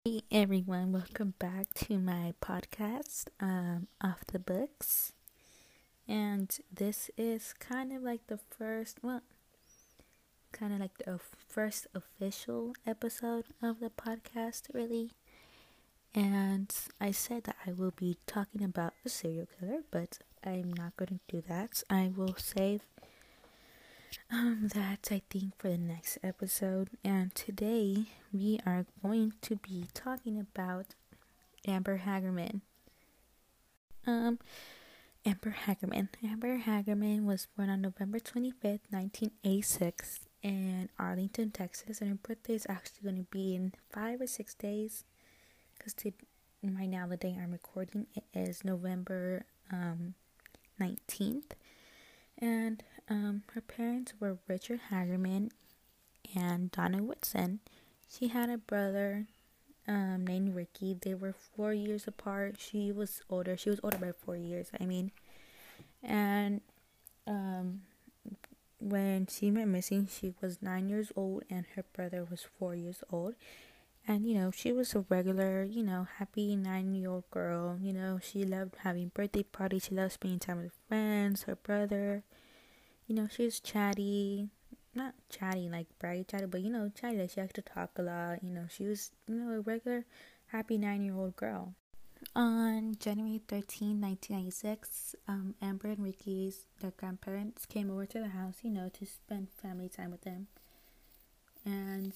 Hey everyone, welcome back to my podcast, Off the Books. And this is kind of like the first official episode of the podcast, really. And I said that I will be talking about a serial killer, but I'm not going to do that. I will save that I think for the next episode. And today we are going to be talking about Amber Hagerman. Um, Amber Hagerman. Amber Hagerman was born on November 25th, 1986 in Arlington, Texas, and her birthday is actually going to be in 5 or 6 days, because right now, the day I'm recording, it is November 19th, and her parents were Richard Hagerman and Donna Whitson. She had a brother named Ricky. They were 4 years apart. She was older. She was older by 4 years, And when she went missing, she was 9 years old and her brother was 4 years old. And, she was a regular, happy 9-year-old girl. She loved having birthday parties. She loved spending time with friends, her brother. She was chatty. Not chatty like braggy chatty, but, chatty. Like, she liked to talk a lot. She was, a regular happy 9-year-old girl. On January 13, 1996, Amber and their grandparents, came over to the house, to spend family time with them. And,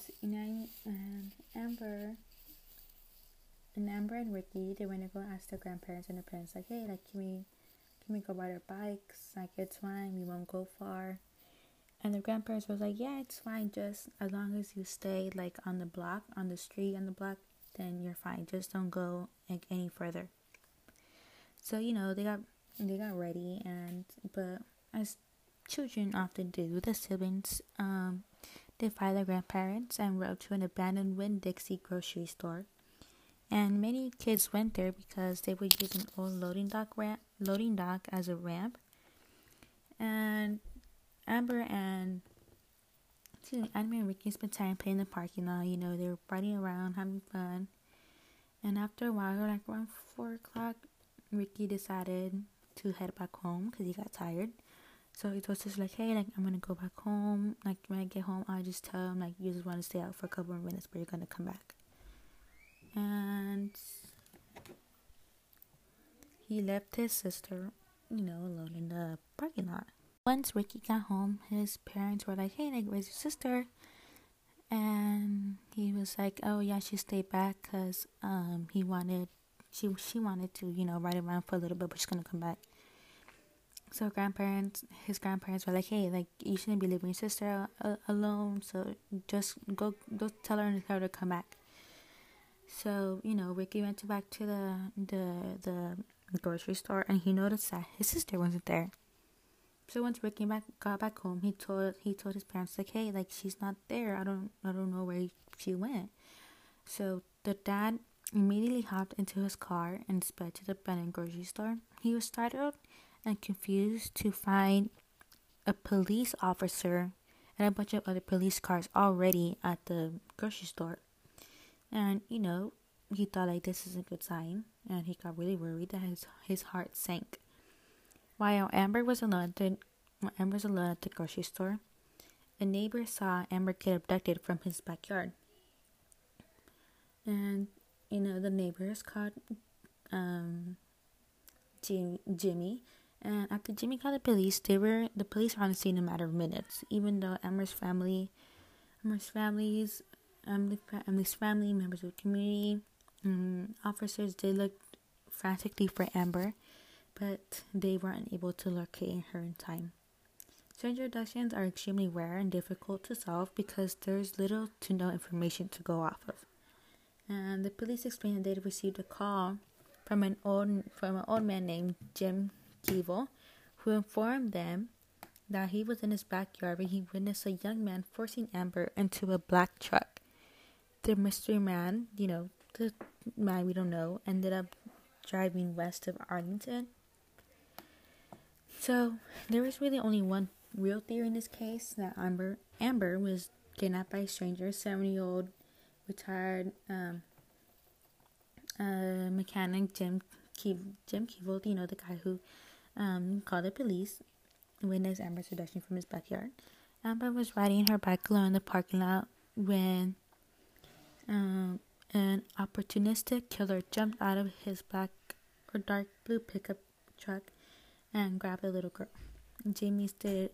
Amber and Ricky, they went to go ask their grandparents, and their parents like, hey, like, can we go ride our bikes? Like, it's fine, we won't go far. And the grandparents was like, yeah, it's fine, just as long as you stay, like, on the block, on the street on the block, then you're fine. Just don't go, like, any further. So, they got ready, but as children often do, the siblings, they followed their grandparents and rode to an abandoned Winn-Dixie grocery store. And many kids went there because they would use an old loading dock as a ramp. And Amber and Ricky spent time playing in the parking lot. They were riding around, having fun. And after a while, like around 4 o'clock, Ricky decided to head back home because he got tired. So he told us, like, hey, like, I'm going to go back home. Like, when I get home, I'll just tell him, like, you just want to stay out for a couple of minutes, but you're going to come back. And he left his sister, alone in the parking lot. Once Ricky got home, his parents were like, hey, like, where's your sister? And he was like, oh, yeah, she stayed back because she wanted to, ride around for a little bit, but she's going to come back. So his grandparents were like, hey, like, you shouldn't be leaving your sister alone, so just go tell her to come back. So, Ricky went back to the grocery store, and he noticed that his sister wasn't there. So once Ricky got back home, he told his parents, like, hey, like, she's not there. I don't know where she went. So the dad immediately hopped into his car and sped to the abandoned grocery store. He was startled and confused to find a police officer and a bunch of other police cars already at the grocery store. And, he thought, like, this is a good sign, and he got really worried that his heart sank. While Amber was alone at the grocery store, a neighbor saw Amber get abducted from his backyard. And, the neighbors called Jimmy. And after Jimmy called the police, the police were on the scene in a matter of minutes. Even though Amber's family, members of the community, officers, they looked frantically for Amber, but they weren't able to locate her in time. Stranger abductions are extremely rare and difficult to solve because there's little to no information to go off of. And the police explained that they received a call from an old man named Jim Keevil, who informed them that he was in his backyard when he witnessed a young man forcing Amber into a black truck. The mystery man, the man we don't know, ended up driving west of Arlington. So there was really only one real theory in this case, that Amber was kidnapped by a stranger, 70-year-old retired mechanic Jim Keeble, the guy who called the police, witnessed Amber's abduction from his backyard. Amber was riding her bike along the parking lot when an opportunistic killer jumped out of his black or dark blue pickup truck and grabbed a little girl. Jamie stated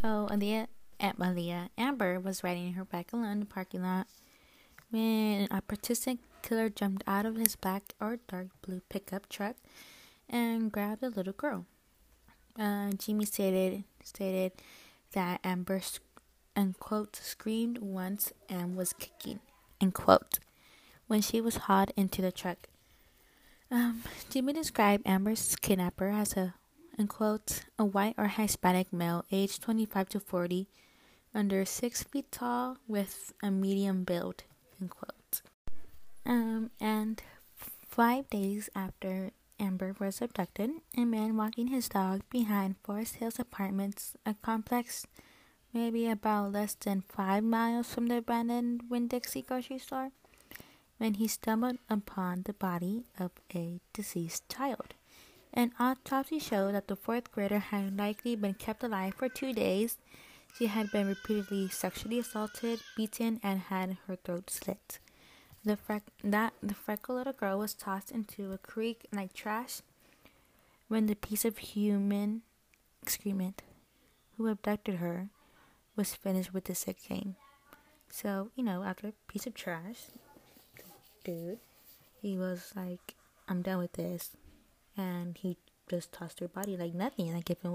Amber was riding her bike along the parking lot when an opportunistic killer jumped out of his black or dark blue pickup truck and grabbed a little girl. Jamie stated that Amber, unquote, screamed once and was kicking, unquote, when she was hauled into the truck. Jimmy described Amber's kidnapper as a, unquote, a white or Hispanic male aged 25 to 40, under 6 feet tall with a medium build, unquote. And 5 days after Amber was abducted, a man walking his dog behind Forest Hills Apartments, a complex maybe about less than 5 miles from the abandoned Winn-Dixie grocery store, when he stumbled upon the body of a deceased child. An autopsy showed that the 4th grader had likely been kept alive for 2 days. She had been repeatedly sexually assaulted, beaten, and had her throat slit. The freckled little girl was tossed into a creek like trash when the piece of human excrement who abducted her was finished with the sick game. So, after a piece of trash, dude, he was like, I'm done with this. And he just tossed her body like nothing, like if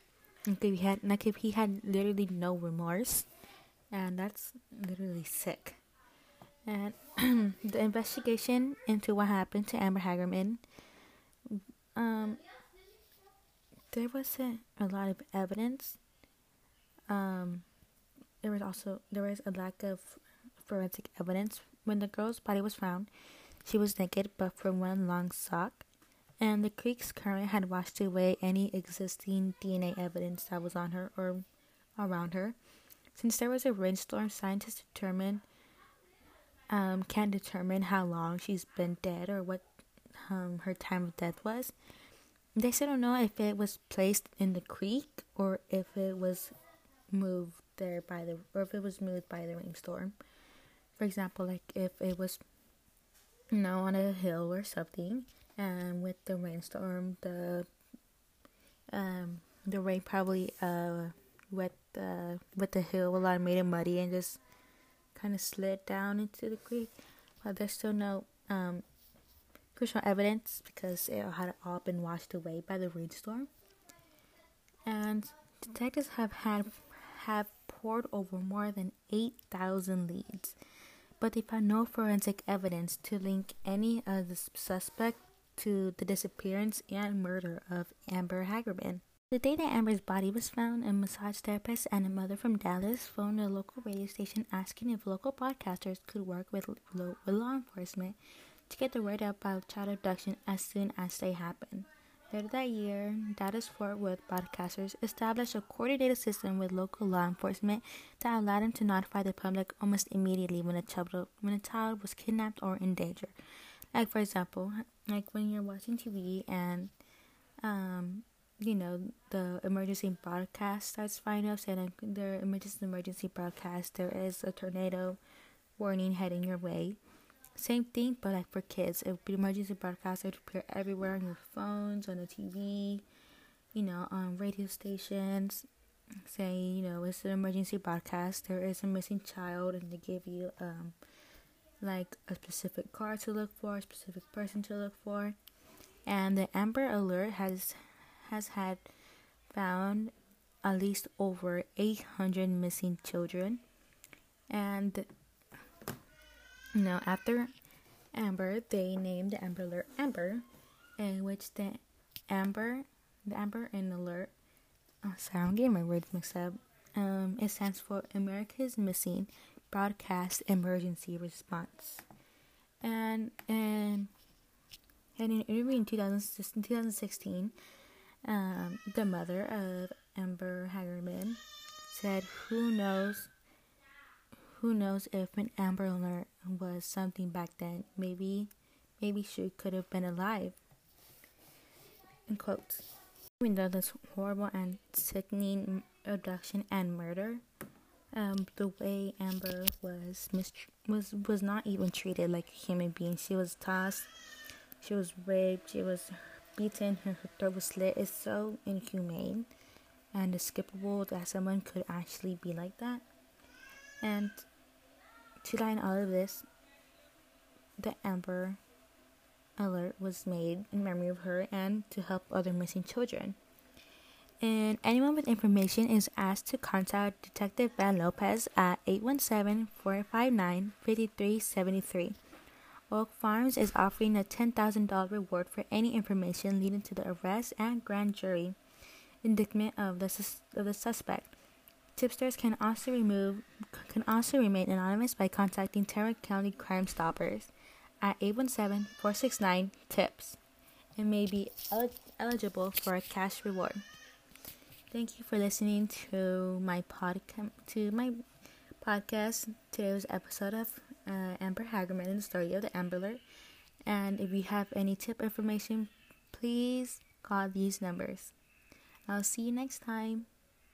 he had literally no remorse. And that's literally sick. And the investigation into what happened to Amber Hagerman, there wasn't a lot of evidence. There was a lack of forensic evidence. When the girl's body was found, she was naked but for one long sock, and the creek's current had washed away any existing DNA evidence that was on her or around her. Since there was a rainstorm, scientists can't determine how long she's been dead or what her time of death was. They still don't know if it was placed in the creek or if it was moved by the rainstorm. For example, like if it was on a hill or something, and with the rainstorm, the rain probably wet the hill a lot, made it muddy, and just kind of slid down into the creek. But there's still no crucial evidence because it had all been washed away by the rainstorm. And detectives have pored over more than 8,000 leads, but they found no forensic evidence to link any of the suspect to the disappearance and murder of Amber Hagerman. The day that Amber's body was found, a massage therapist and a mother from Dallas phoned a local radio station asking if local broadcasters could work with law enforcement to get the word out about child abduction as soon as they happened. Later that year, Dallas-Fort Worth broadcasters established a coordinated system with local law enforcement that allowed them to notify the public almost immediately when a child was kidnapped or in danger. Like, for example, like when you're watching TV and the emergency broadcast starts firing up, saying like the emergency broadcast, there is a tornado warning heading your way. Same thing, but like for kids, it would be emergency broadcast. It would appear everywhere on your phones, on the TV, on radio stations. Saying, it's an emergency broadcast. There is a missing child, and they give you like a specific car to look for, a specific person to look for. And the Amber Alert has had found at least over 800 missing children. And after Amber, they named the Amber Alert Amber, in which the Amber and Alert, I'm getting my words mixed up. It stands for America's Missing Broadcast Emergency Response. And in an interview in 2016, the mother of Amber Hagerman said, Who knows if an Amber Alert was something back then. Maybe maybe she could have been alive. In quotes. Even though this horrible and sickening abduction and murder, the way Amber was not even treated like a human being. She was tossed, she was raped, she was beaten, her throat was slit. It's so inhumane and despicable that someone could actually be like that. And to line all of this, the Amber Alert was made in memory of her and to help other missing children. And anyone with information is asked to contact Detective Van Lopez at 817-459-5373. Oak Farms is offering a $10,000 reward for any information leading to the arrest and grand jury indictment of the suspect. Tipsters can also remain anonymous by contacting Tarrant County Crime Stoppers at 817-469-TIPS and may be eligible for a cash reward. Thank you for listening to my podcast. Today's episode of Amber Hagerman and the story of the Amber Alert. And if you have any tip information, please call these numbers. I'll see you next time.